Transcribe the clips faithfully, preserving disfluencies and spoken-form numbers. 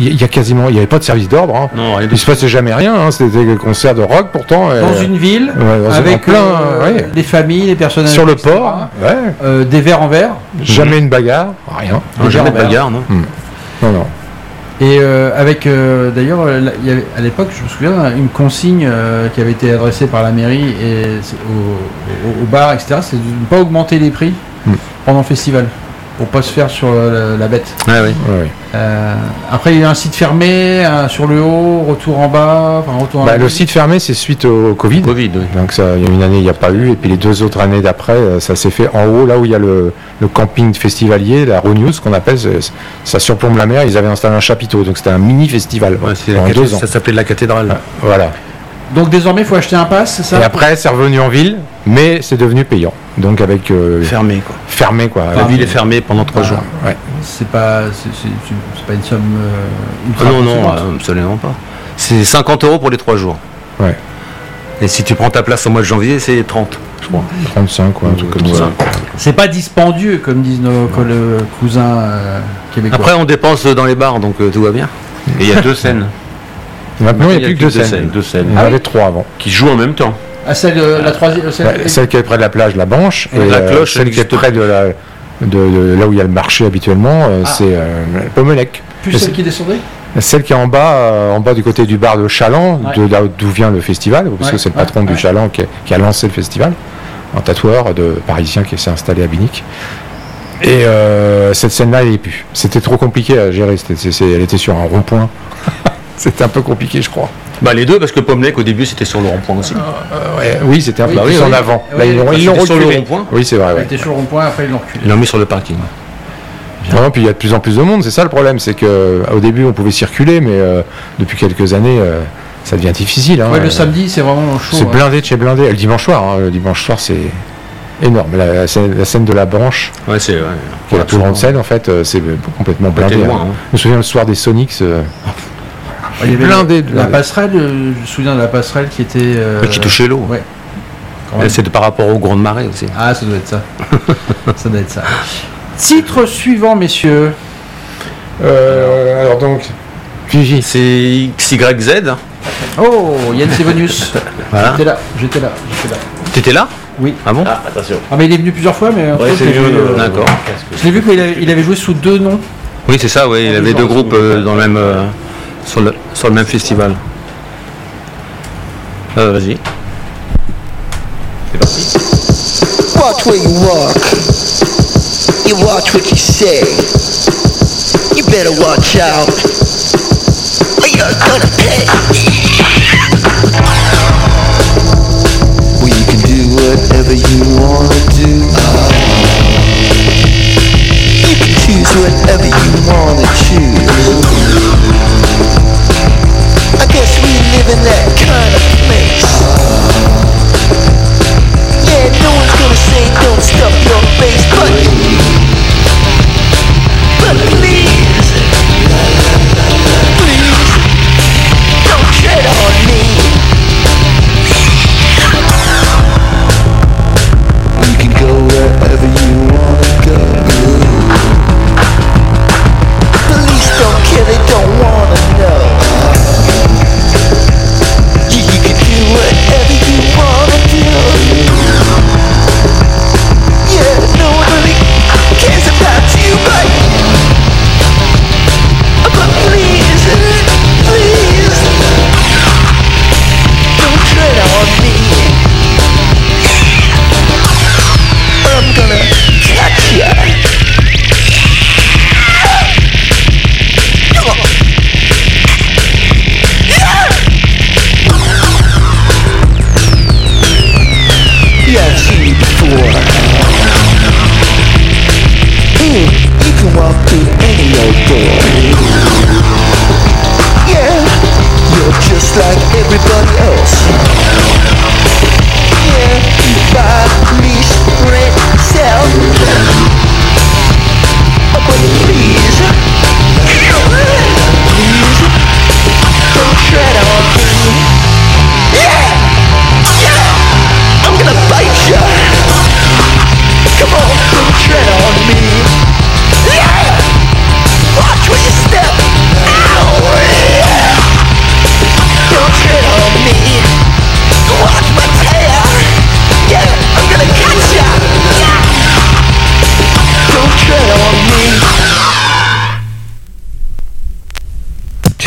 il y a quasiment, il n'y avait pas de service d'ordre. Hein. Non, rien il se passait jamais rien. Hein. C'était des concerts de rock pourtant. Dans et, une ville, ouais, dans avec plein, euh, ouais. les familles, les personnes sur le et cetera. port, ouais. euh, des verres en verre. Jamais une bagarre, rien. Non, jamais de bagarre, non. Hum. Non, non. Et euh, avec, euh, d'ailleurs, euh, il y avait, à l'époque, je me souviens, une consigne euh, qui avait été adressée par la mairie et au, au, au bar, et cetera. C'est de ne pas augmenter les prix Mm. pendant le festival, pour pas se faire sur euh, la, la bête. Ah oui. Ouais. Euh, après, il y a un site fermé, un sur le haut, retour en bas. Enfin, retour en Bah, bas. le site fermé, c'est suite au Covid. Covid, oui. Donc ça, il y a une année, il n'y a pas eu, et puis les deux autres années d'après, euh, ça s'est fait en haut, là où il y a le, le camping festivalier, la Ronews, qu'on appelle, c'est- ça surplombe la mer. Ils avaient installé un chapiteau, donc c'était un mini festival Ouais, c'est la pendant cathé- deux ans. ça s'appelait la cathédrale. Ah, Voilà. Donc désormais, il faut acheter un pass, c'est ça? Et après, c'est revenu en ville, mais c'est devenu payant. Donc avec euh, Fermé, quoi. fermé quoi. La ville est fermée pendant trois Ah. jours. Ouais. C'est pas, c'est, c'est- c'est- c'est pas une somme euh, Ah ultra non, non, conséquente. euh, absolument pas. C'est cinquante euros pour les trois jours. Ouais. Et si tu prends ta place au mois de janvier, c'est trente, je crois. trente-cinq quoi, un truc comme ça. C'est pas dispendieux, comme disent nos coll- euh, cousins euh, québécois. Après, on dépense dans les bars, donc euh, tout va bien. Et il y a deux scènes. Maintenant, il n'y a plus que deux scènes. Deux scènes. Il y en avait trois avant. Qui jouent en même temps. Ah, celle, euh, la troisième, celle, Ouais, celle qui est près de la plage, la Banche, et La euh, cloche, celle elle qui est existe près de, la, de, de là où il y a le marché habituellement, euh, Ah. c'est euh, Pommelec. plus Mais celle c'est- qui descendait. Celle qui est en bas, euh, en bas du côté du bar de Chaland, Ouais. de là d'où vient le festival, parce Ouais, que c'est le ouais, patron ouais. du Chaland qui, qui a lancé le festival, un tatoueur de parisien qui s'est installé à Binic. Et euh, cette scène-là, elle n'est plus. C'était trop compliqué à gérer. C'était, c'est- c'est- elle était sur un rond-point. C'était un peu compliqué, je crois. Bah les deux, parce que Pommelec, au début, c'était sur le rond-point aussi. Euh, ouais, oui, c'était un peu Oui, plus oui, en oui. avant. Oui, Là, ils l'ont, oui, ils l'ont c'était sur le reculé. rond-point. Oui, c'est vrai. Elle Ouais. était sur le rond-point, après ils l'ont reculé. Ils l'ont mis sur le parking. Non, puis il y a de plus en plus de monde, c'est ça le problème, c'est que au début on pouvait circuler, mais euh, depuis quelques années euh, ça devient difficile. Hein. Ouais, le samedi, c'est vraiment chaud. C'est hein. blindé de chez blindé. Et le dimanche soir, hein, le dimanche soir c'est énorme. La, la scène, la scène de la Branche, Ouais, c'est. Ouais. qui est la plus grande scène en fait, euh, c'est complètement blindé. T'es loin, hein. hein. Je me souviens le soir des Sonics, euh, Il y avait blindé, le- la blindé. passerelle, euh, je me souviens de la passerelle qui était. euh, Ouais, qui touchait l'eau. Ouais. Quand même. Et c'est par rapport aux grandes marées aussi. Ah, ça doit être ça. Ça doit être ça. Titre suivant, messieurs. Euh, alors donc, Fiji. C'est X Y Z. Oh, Yann Sevonius. Voilà. J'étais là, j'étais là, j'étais là. T'étais là? Oui. Ah bon? Ah, attention. Ah, mais il est venu plusieurs fois, mais. Ouais, je c'est l'ai mieux. vu, euh, de- D'accord. Je l'ai vu qu'il avait, il avait joué sous deux noms. Oui, c'est ça, oui. Il avait deux groupes euh, dans le même, euh, sur, le, sur le même festival. Euh, vas-y. C'est parti. Watch where you walk. You watch what you say. You better watch out. Or you're gonna pay. Well, you can do whatever you wanna do. You can choose whatever you wanna choose. I guess we live in that kind of place. Yeah, no one's gonna say don't stuff your face, but But please, please, don't tread on me.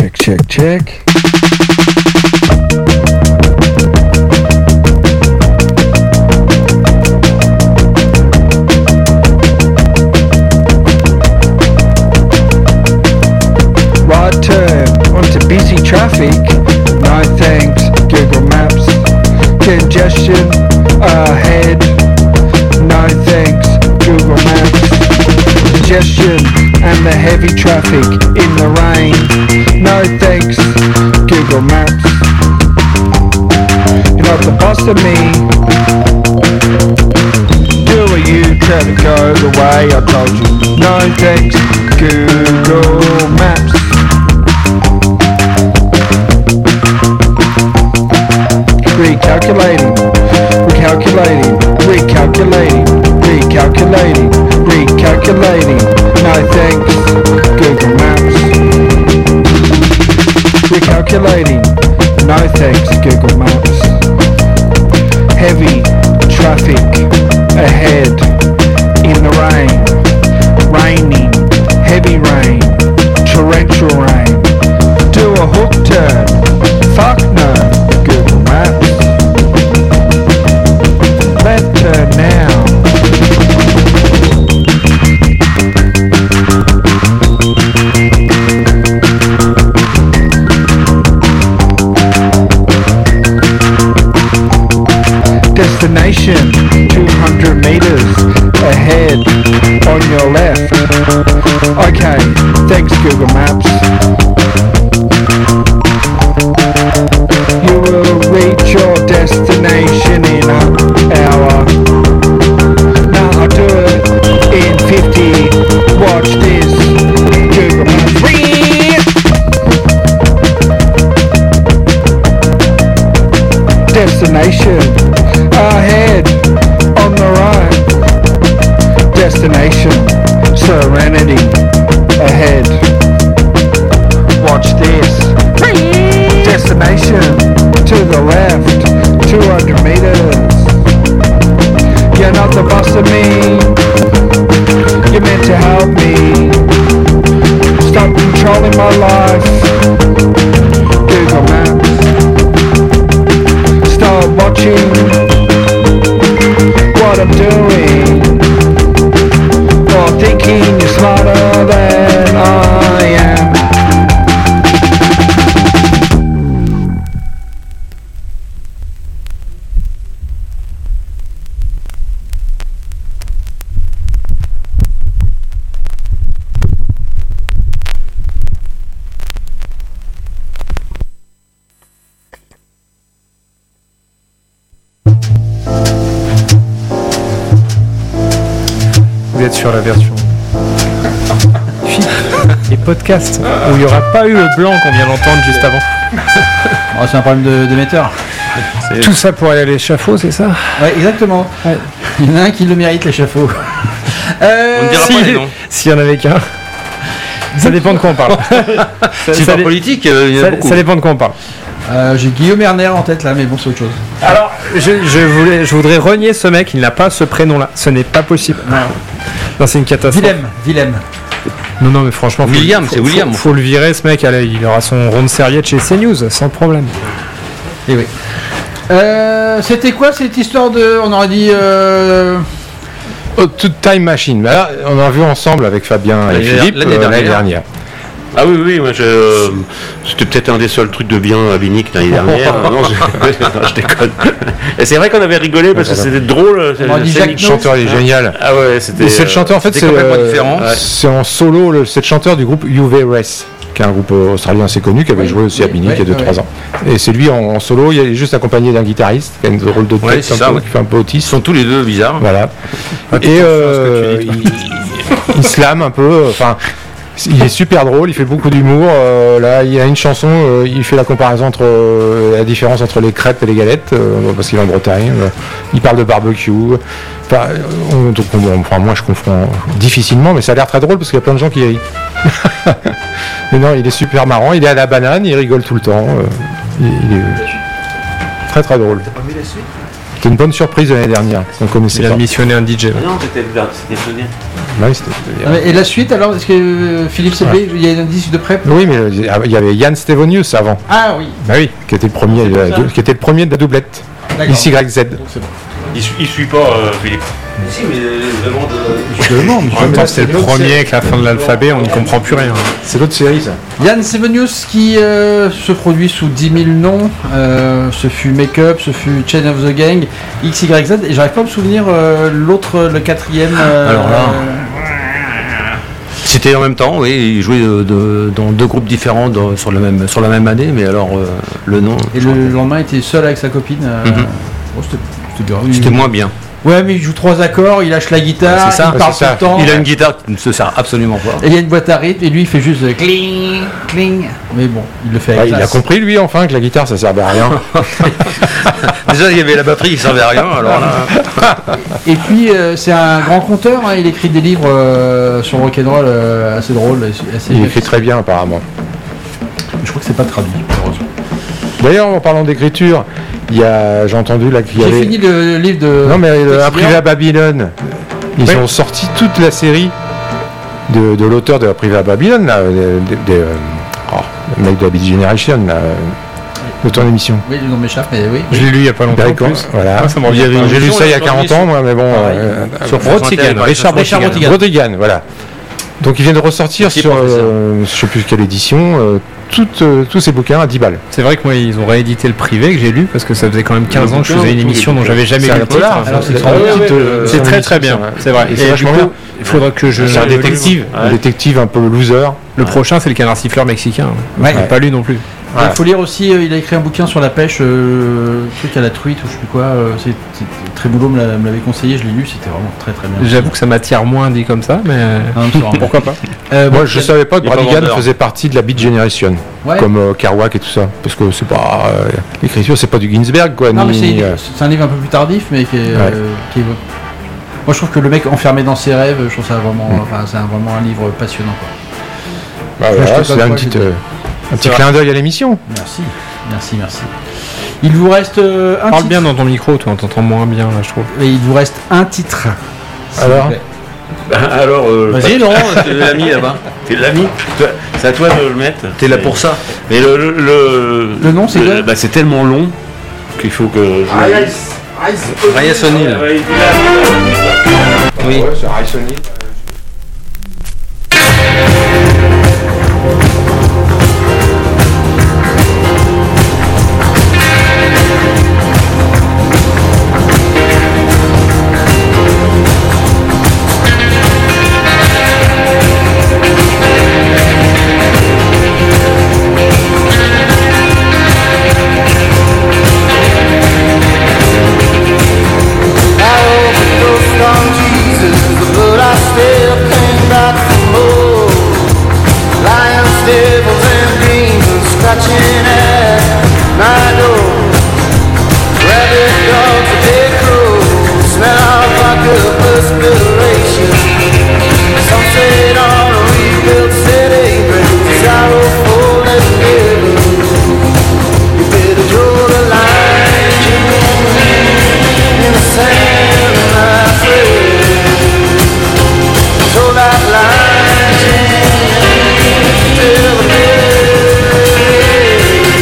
Check, check, check. Right turn onto busy traffic. No thanks, Google Maps. Congestion ahead. No thanks, Google Maps. Congestion and the heavy traffic in the rain. No thanks, Google Maps. You're not the boss of me. Do a U-turn and go the way I told you. No thanks, Google Maps. Recalculating, recalculating, recalculating, recalculating, recalculating. No thanks, Google Maps. Recalculating, no thanks, Google Maps. Heavy traffic ahead in the rain, raining, heavy rain, torrential rain. Do a hook turn, fuck no, Google Maps. Left turn now. Destination two hundred meters ahead on your left. Okay, thanks Google Maps. You will reach your destination in an hour. Now I'll do it in fifty. Watch this, Google Maps. Destination ahead on the right. Destination Serenity ahead. Watch this. Destination to the left, two hundred meters. You're not the boss of me. You're meant to help me. Stop controlling my life. Google Maps. Start watching what I'm doing, or thinking you're smarter than I am. Vous êtes sur la version et podcast où il n'y aura pas eu le blanc qu'on vient d'entendre juste avant. Oh, c'est un problème de- d'émetteur. Tout ça pour aller à l'échafaud, c'est ça? Ouais, exactement. Ouais. Il y en a un qui le mérite, l'échafaud. Euh, On ne dira Si- pas les noms. S'il y en avait qu'un. Ça dépend de quoi on parle. C'est ça pas dé- politique, euh, il y en a Ça, beaucoup. ça dépend de quoi on parle. euh, J'ai Guillaume Erner en tête là, mais bon, c'est autre chose. Alors, je, je voulais, je voudrais renier ce mec, il n'a pas ce prénom-là. Ce n'est pas possible. Non, c'est une catastrophe. Willem, Willem. Non, non, mais franchement, faut- William, faut- c'est William. Faut, faut le virer, ce mec. Allez, il aura son rond de serviette chez CNews, sans problème. Et oui. Euh, C'était quoi cette histoire de. On aurait dit. Euh... Oh, toute Time Machine. Bah là, on a vu ensemble avec Fabien et L'année- Philippe l'année euh, l'année dernière. dernière. Ah oui, oui, moi je. euh, C'était peut-être un des seuls trucs de bien à Binic l'année dernière. non, je... non, je déconne. Et c'est vrai qu'on avait rigolé parce que c'était drôle. On a dit c'est- Jacques Le chanteur il est génial. Ah ouais, c'était. Et c'est le chanteur en fait, c'était c'est complètement euh, différent. ouais. C'est en solo, le- c'est le chanteur du groupe U V Race, qui est un groupe euh, australien assez connu, qui avait Oui, joué aussi à oui, Binic oui, il y a deux trois oui. ans. Et c'est lui en, en solo, il est juste accompagné d'un guitariste, qui a une rôle de tête, Ouais, c'est un ça, peu, ouais. qui fait un peu Ils autiste. sont tous les deux bizarres. Voilà. Fais Et attention à euh, ce que tu dis, il, il slame un peu, enfin. Il est super drôle, il fait beaucoup d'humour. euh, là, il y a une chanson, euh, il fait la comparaison entre euh, la différence entre les crêpes et les galettes, euh, parce qu'il est en Bretagne. euh, il parle de barbecue. Enfin, on- donc, on- enfin, moi, je confonds difficilement, mais ça a l'air très drôle parce qu'il y a plein de gens qui rient. Mais non, il est super marrant. Il est à la banane, il rigole tout le temps. euh, il, il est très très drôle. C'était une bonne surprise l'année dernière. On connaissait Il a pas. missionné un D J. ouais. Non, c'était c'était bien. Ouais, c'était- Ah, mais- Et la suite, alors, est-ce que euh, Philippe Seblé, il y a un indice de prep? Oui, mais euh, il y avait Yann Stevenius avant, Ah oui, bah oui, qui était le premier, de la, qui était le premier de la doublette. d'accord. Y Z. Donc, c'est bon. Il, su- il suit pas, euh, Philippe. Si, mais je demande. Je le demande, En même temps, je c'est le demande. premier avec la fin de l'alphabet, on n'y comprend plus rien. C'est l'autre série, ça. Yann Sevenius qui euh, se produit sous dix mille noms. Euh, ce fut Make Up, ce fut Chain of the Gang, X Y Z. Et j'arrive pas à me souvenir euh, l'autre, le quatrième. euh, Alors là. euh, C'était en même temps, oui, il jouait de- de- dans deux groupes différents dans- sur, le même, sur la même année, mais alors euh, le nom. et je le crois lendemain, il était seul avec sa copine. euh, Mhm. bon, c'était- c'était bien. que C'était moins bien. Ouais, mais il joue trois accords, il lâche la guitare, C'est ça, il parle c'est tout ça. le temps. Il a une guitare qui ne se sert absolument pas. Et il y a une boîte à rythme, et lui, il fait juste euh, cling, cling. Mais bon, il le fait Ouais, avec il a classe. compris, lui, enfin, que la guitare, ça servait à rien. Déjà, il y avait la batterie qui servait à rien, alors là. Et puis, euh, c'est un grand conteur, hein, il écrit des livres euh, sur le rock'n'roll euh, assez drôles. Assez Il écrit très bien, apparemment. Je crois que c'est pas traduit, malheureusement. D'ailleurs, en parlant d'écriture, il y a, j'ai entendu là qu'il y J'ai avait. fini le livre de. Non, mais euh, quotidien. un privé à Babylone. Ils Oui. ont sorti toute la série de, de l'auteur de la privé à Babylone, là, des, des, euh, oh, le mec de la Beat Generation, là, euh, de ton émission. Oui, le nom m'échappe, mais oui. Je l'ai lu il y a pas longtemps en D'accord, plus. voilà. Ah, ça me revient. J'ai lu émission, ça il y a sur quarante l'émission. ans, moi, mais bon. Pareil. euh, Sur Brotigan, France Inter, Richard Richard Brotigan. Brotigan. Rodrigan, voilà. Donc ils viennent de ressortir Petit sur, professeur. euh, je sais plus quelle édition, euh, toutes, euh, tous ces bouquins à dix balles. C'est vrai que moi, ils ont réédité le privé que j'ai lu parce que ça faisait quand même quinze ans que je bouquin, faisait une tous les émission dont bouquins. j'avais jamais C'est lu un le polar, titre. alors c'est c'est extra- une ouais, petite, ouais, euh, C'est son très très bien, émission, ouais. c'est vrai. Et Et c'est du vachement coup, bien. il faudra que je. C'est un le détective, lise. un détective un peu loser. Le prochain, c'est le canard siffleur mexicain. Ouais. Je l'ai pas lu non plus. Il faut lire aussi, euh, il a écrit un bouquin sur la pêche, euh, truc à la truite ou je sais plus quoi. euh, c'est, c'est- très boulot me, l'a- me l'avait conseillé, je l'ai lu, c'était vraiment très très bien. J'avoue que ça m'attire moins dit comme ça, mais Ah, non, c'est vraiment- pourquoi pas. Euh, Moi, bon, je savais pas que il est pas Bradigan vendeur. faisait partie de la Beat Generation, ouais. comme euh, Kerouac et tout ça, parce que c'est pas euh, l'écriture, c'est pas du Ginsberg, quoi. Non, mais ni, c'est, euh, c'est un livre un peu plus tardif, mais qui est, euh, qui est- Moi, je trouve que le mec enfermé dans ses rêves, je trouve ça vraiment, Mm. enfin, c'est un- vraiment un livre passionnant. Quoi. bah, je voilà, sais pas c'est quoi, un petit, j'étais- euh, un petit clin d'œil à l'émission. Merci, merci, merci. Il vous reste euh, un Parle titre. bien dans ton micro, toi, on t'entend moins bien là, je trouve. Et il vous reste un titre. s'il Alors vous plaît. Alors, euh, Vas-y, Laurent, c'est l'ami là-bas. t'es l'ami. Toi, C'est à toi de le mettre. T'es là pour ça. Mais le, le, le, Le nom, c'est quoi bah, c'est tellement long qu'il faut que je. Ryan O'Neill. Ouais, il est là. Oui. c'est Harrison Hill. Till the day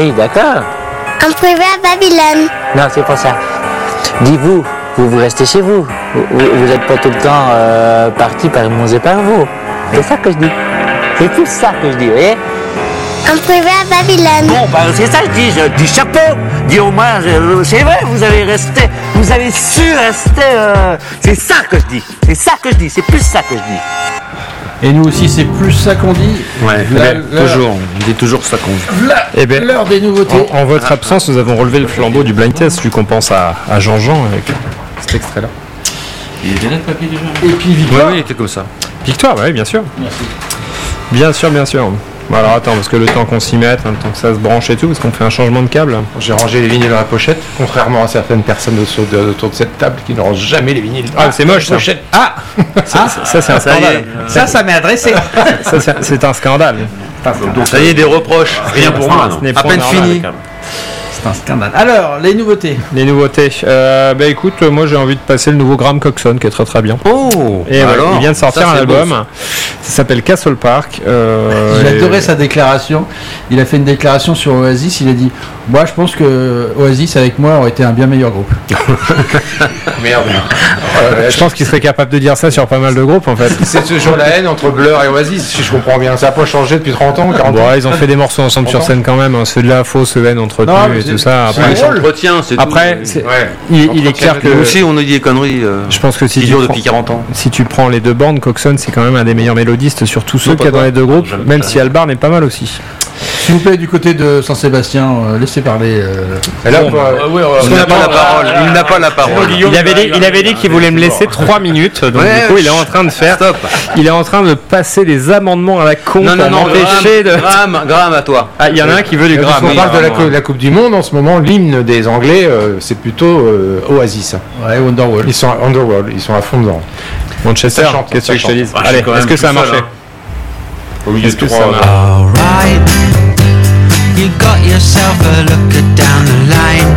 Oui, d'accord. En privé à Babylone. Non, c'est pas ça. Dis-vous, vous, vous restez chez vous. Vous n'êtes pas tout le temps euh, parti par et par vous. C'est ça que je dis. C'est tout ça que je dis, vous voyez. En privé à Babylone. Bon, bah, c'est ça que je dis, je dis chapeau. Dis au moins, je- c'est vrai, vous avez resté, vous avez su rester. euh, c'est ça que je dis. C'est ça que je dis. C'est plus ça que je dis. Et nous aussi, c'est plus ça qu'on dit. Ouais, Là, mais l'heure- toujours, on dit toujours ça qu'on dit. Là, Eh ben, l'heure des nouveautés. En, en votre absence, nous avons relevé le flambeau du blind test, vu qu'on pense à, à Jean-Jean avec cet extrait-là. Il est déjà de papier déjà. Et puis Ouais, Victoire. oui, il était comme ça. Victoire, oui, bien sûr. Merci. Bien sûr, bien sûr. Bon, alors attends, parce que le temps qu'on s'y mette, hein, le temps que ça se branche et tout, parce qu'on fait un changement de câble. J'ai rangé les vinyles dans la pochette, contrairement à certaines personnes autour de, autour de cette table qui ne rangent jamais les vinyles. Ah, c'est moche ça. pochette. Ah, Ça, ça, c'est un Ça y est, scandale. ça, ça m'est adressé. Ça, c'est- c'est un scandale. Donc ça y est, des reproches. Rien pour moi, non. Ce n'est À pas peine normal. fini. C'est un scandale. Alors, les nouveautés. Les nouveautés. Euh, bah écoute, euh, moi j'ai envie de passer le nouveau Graham Coxon qui est très très bien. Oh Et voilà, alors, il vient de sortir ça, un c'est beau, album. Ça s'appelle Castle Park. Euh, J'ai et- adoré sa déclaration. Il a fait une déclaration sur Oasis. Il a dit moi, je pense que Oasis avec moi aurait été un bien meilleur groupe. Merde. Je pense qu'il serait capable de dire ça sur pas mal de groupes en fait. C'est toujours la haine entre Blur et Oasis, si je comprends bien. Ça n'a pas changé depuis trente ans, quarante Bon, ans. ouais, ils ont fait des morceaux ensemble sur scène quand même. Hein. C'est de la fausse haine entretenue Non, mais et c'est- tout ça. c'est Après, Il s'entretient, c'est tout. après Euh, c'est- Ouais. il, il est clair que Nous aussi, on nous dit des conneries. euh, je pense que si qui tu, durent prends, depuis quarante ans. si tu prends les deux bandes, Coxon c'est quand même un des meilleurs mélodistes sur tous ceux Non, qu'il y a pas dans les deux groupes, J'aime même pas. si Albarn est pas mal aussi. S'il vous plaît, du côté de Saint-Sébastien, euh, laissez parler. euh, Et là, Bon, pour- Il n'a pas la parole. Il n'a pas la parole. Il avait dit, il avait dit qu'il voulait me laisser trois minutes, donc Ouais, du coup il est en train de faire, Stop. il est en train de passer des amendements à la con Non, non, pour non. m'empêcher de. Gramme, gramme à toi. Ah, il y en a un qui veut du Parce gramme. qu'on oui, parle de la, vraiment. cou- la Coupe du Monde en ce moment, l'hymne des Anglais, euh, c'est plutôt euh, Oasis. Ouais, Wonderwall. Ils sont à Underworld, ils sont à fond dedans. Manchester, Ça chante, qu'est-ce ça que je te chante. dise Ah, je suis Allez, quand est-ce même que ça a tout seul, marché hein. Est-ce que ça marche Alright, you got yourself a looker down the line.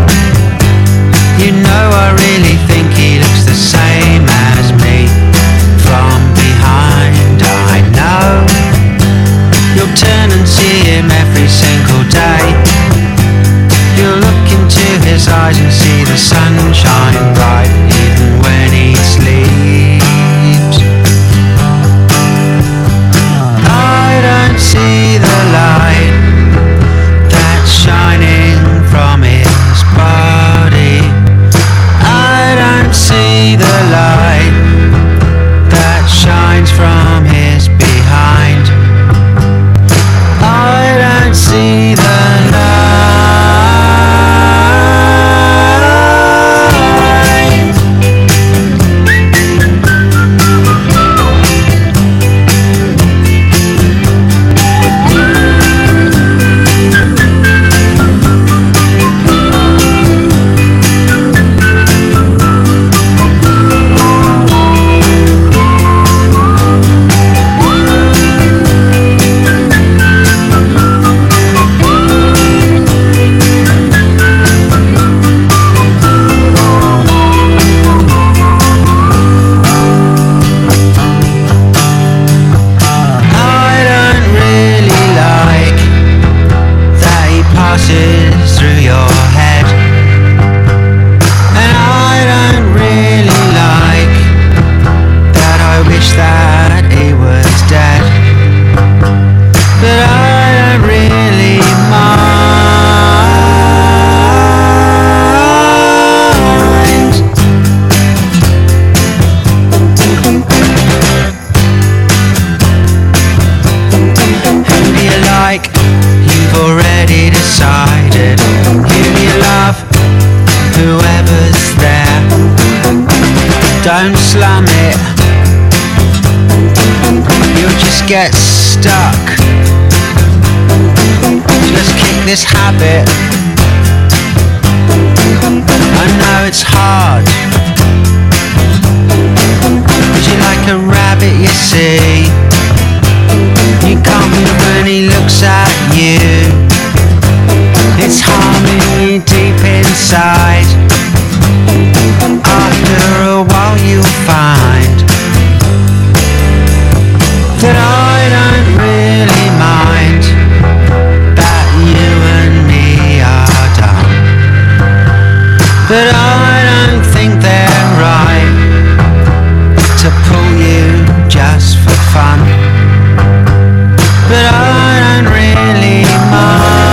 You know, I really think he looks the same as me. From behind, I know you'll turn and see him every single day. You'll look into his eyes and see the sunshine bright, even when he sleeps. I don't see the light that's shining from his body. I don't see the light that shines from his behind. I don't see the light. I don't really like that he passes through your head. And I don't really like that I wish that he was dead. But I don't really mind. Who do you like? You've already decided. Who do you love? Whoever's there. Don't slum it. You'll just get stuck. Just kick this habit. I know it's hard. But you're like a rabbit, you see. You can't move when he looks at you. It's harming you deep inside. After a while you'll find that I don't really mind that you and me but I don't think they're right to pull you just for fun. But I don't really mind.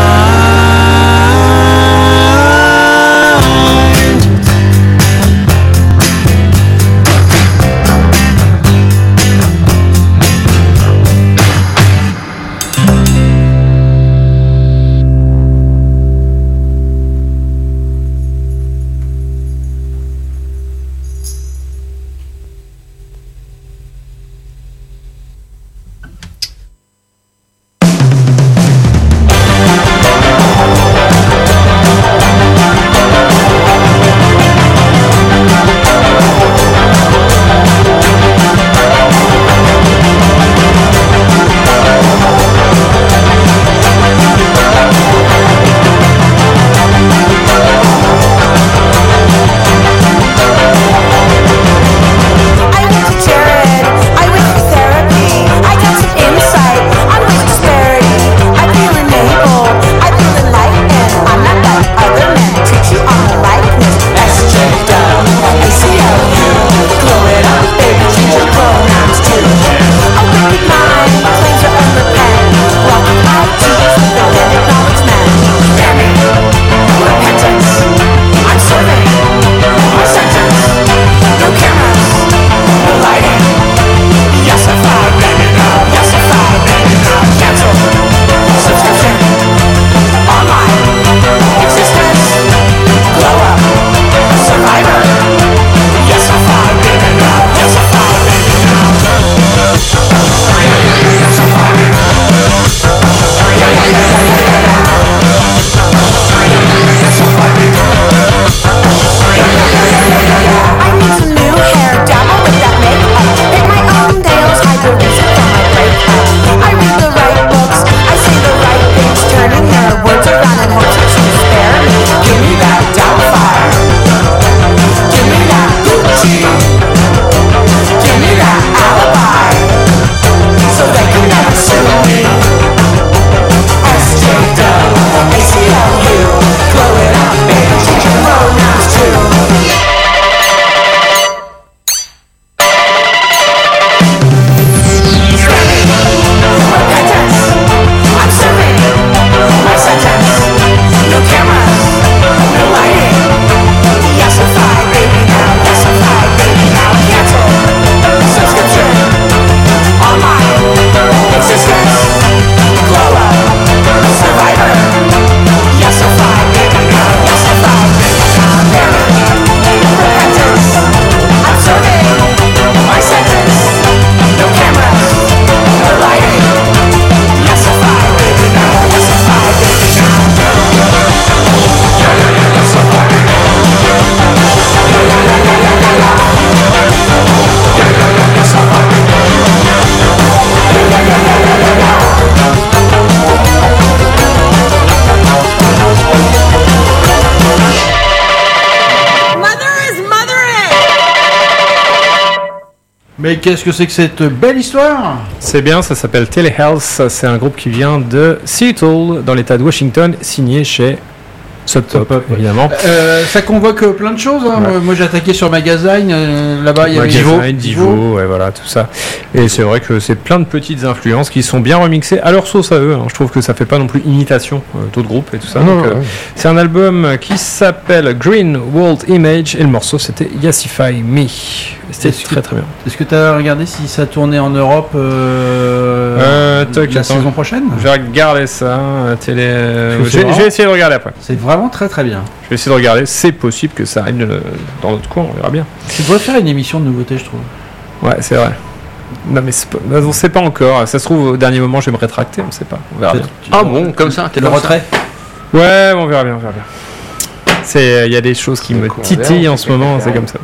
Mais qu'est-ce que c'est que cette belle histoire? C'est bien, ça s'appelle Telehealth, c'est un groupe qui vient de Seattle, dans l'état de Washington, signé chez Sub Pop, évidemment. Euh, ça convoque plein de choses. Hein. Ouais. Moi, j'ai attaqué sur Magazine. Euh, là-bas, il y avait Divo, Divo, ouais, voilà, tout ça. Et c'est vrai que c'est plein de petites influences qui sont bien remixées à leur sauce à eux. Hein. Je trouve que ça fait pas non plus imitation euh, d'autres groupes et tout ça. Non, Donc, ouais. euh, c'est un album qui s'appelle Green World Image et le morceau c'était Yassify Me. C'était Est-ce très que- très bien. Est-ce que tu as regardé si ça tournait en Europe euh, Euh, toc, la attends. saison prochaine? Je vais regarder ça. hein, Télé... euh, Parce que Je c'est vais, vraiment- je vais essayer de regarder après. C'est vraiment très très bien. Je vais essayer de regarder. C'est possible que ça arrive euh, dans notre coin, on verra bien. Tu devrais faire une émission de nouveautés, je trouve. Ouais, c'est vrai. Non, mais c'est pas- on sait pas encore. Ça se trouve, au dernier moment, je vais me rétracter, on sait pas. On verra bien. Ah bon, comme ça, t'es Le comme ça. retrait. Ouais, on verra bien, on verra bien. C'est, il y a des choses qui me titillent en ce moment, c'est comme ça.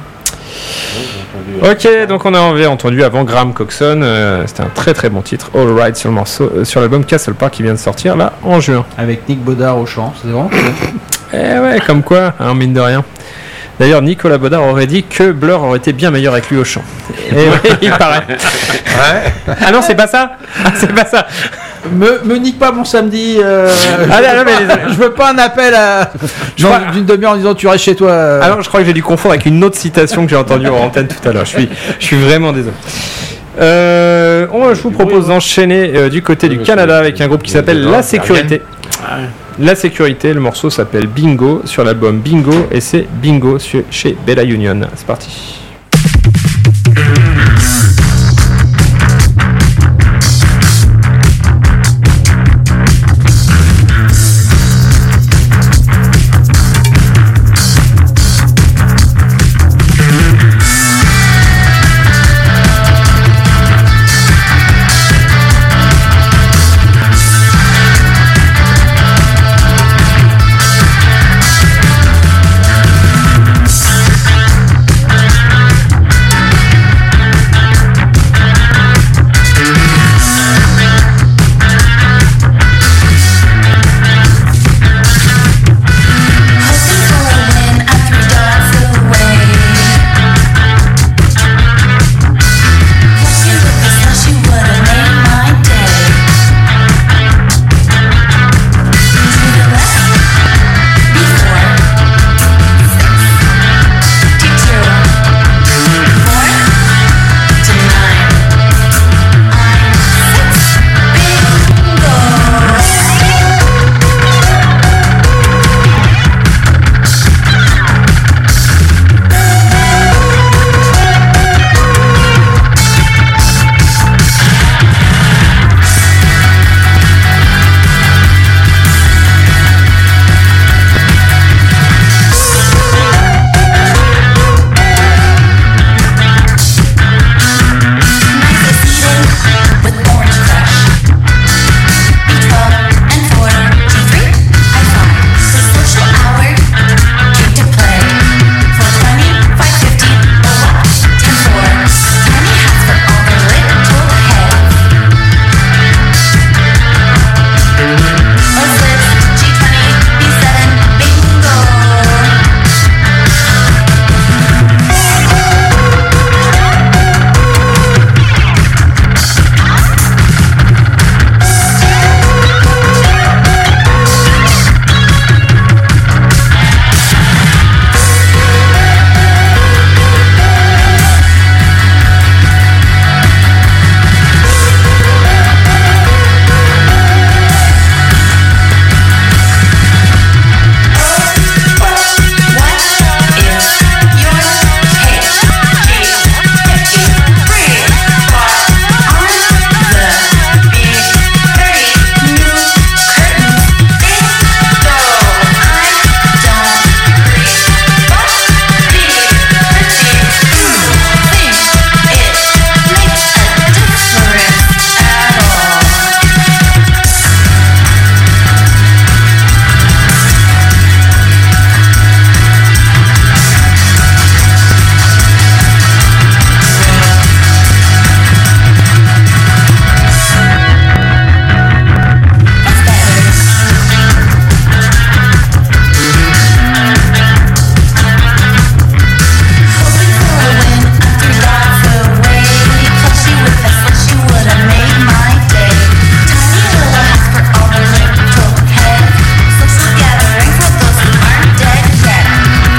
Ok, donc on avait entendu avant Graham Coxon, euh, c'était un très très bon titre, All Right sur le morceau, euh, sur l'album Castle Park qui vient de sortir là en juin. Avec Nick Baudard au chant, c'est vraiment cool. Eh ouais, comme quoi, hein, mine de rien. D'ailleurs, Nicolas Baudard aurait dit que Blur aurait été bien meilleur avec lui au chant. Et ouais, il paraît. Ah non, c'est pas ça. Ah, c'est pas ça. me, me nique pas mon samedi. Euh, Ah non, non, mais les- je veux pas un appel à, Je dans- crois- d'une demi-heure en disant tu restes chez toi. euh. Ah non, je crois que j'ai dû confondre avec une autre citation que j'ai entendue en antenne tout à l'heure. Je suis, je suis vraiment désolé. Euh, on, je vous propose d'enchaîner euh, du côté du Canada avec un groupe qui s'appelle La Sécurité. La Sécurité, le morceau s'appelle Bingo sur l'album Bingo et c'est Bingo sur- chez Bella Union. C'est parti. Thank